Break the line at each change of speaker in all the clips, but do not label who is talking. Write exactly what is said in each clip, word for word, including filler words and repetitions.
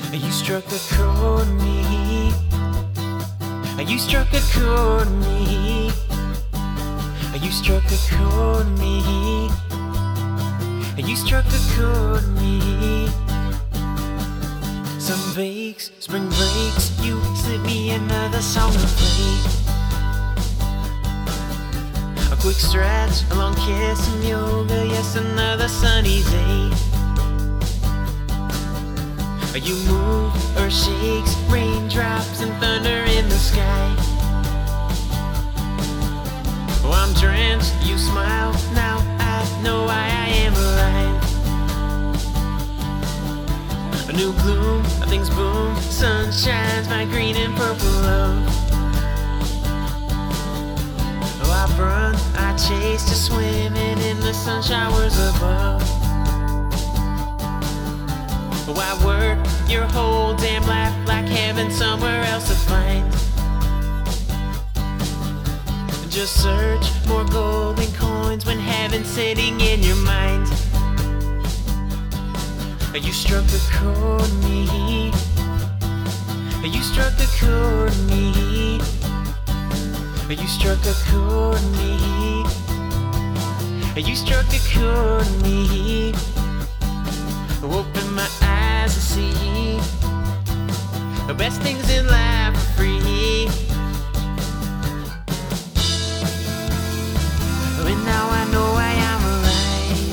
You struck a chord with me. You struck a chord with me. You struck a chord with me. You struck a chord with me. Some breaks, spring breaks, you slip me another song to play. A quick stretch, a long kiss, some yoga, yes, another sunny day. You move, earth shakes, raindrops and thunder in the sky. Oh, I'm drenched, you smile, now I know why I am alive. A new bloom, things boom, sun shines, my green and purple love. Oh, I run, I chase, just swimming in the sun showers above. Oh, I work your whole damn life like heaven somewhere else to find. Just search more golden coins when heaven's sitting in your mind. You struck a chord with me. You struck a chord with me. You struck a chord with me. You struck a chord with me. Open my eyes to see the best things in life are free. And now I know I am alive.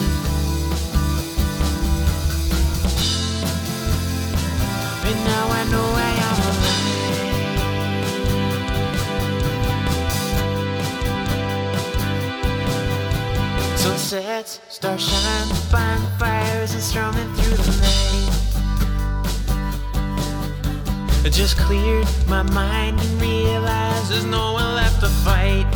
And now I know I am alive. Sunsets, stars shine, bonfires and strumming through the night. I just cleared my mind and realized there's no one left to fight.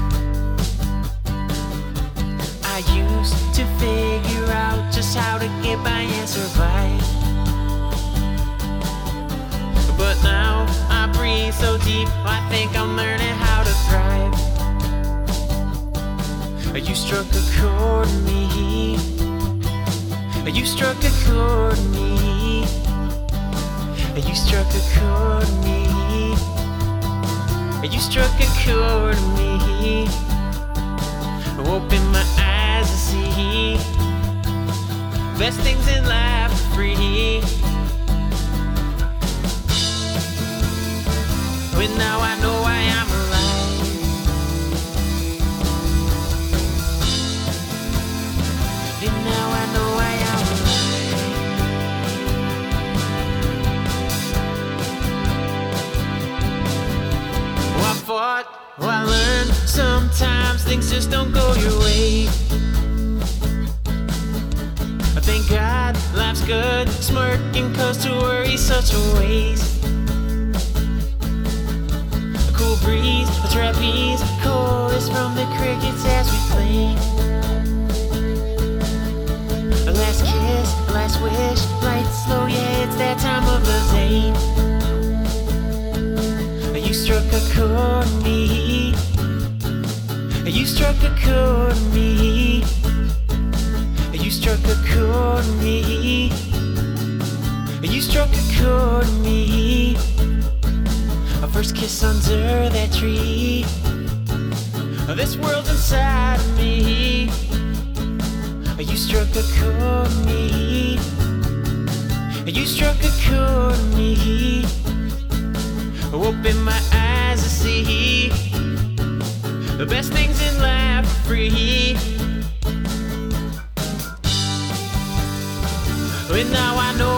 I used to figure out just how to get by and survive. But now I breathe so deep, I think I'm learning how to thrive. You struck a chord with me. You struck a chord with me. You struck a chord with me. You struck a chord with me. Open my eyes to see best things in life are free. And now I know I am alive. And now I know I am alive. Oh, I fought, oh, I learned. Sometimes things just don't go your way. Thank God, life's good. Smirking cause to worry's such a waste. A cool breeze, a trapeze, chorus from the crickets as we play. A last kiss, a last wish, light slow, yeah, it's that time of the day. You struck a chord with me. You struck a chord with me. You struck a chord with me. You struck a chord with me. A first kiss under that tree. This world's inside of me. You struck a chord with me. You struck a chord with me. Open my eyes to see the best things in life are free. And now I know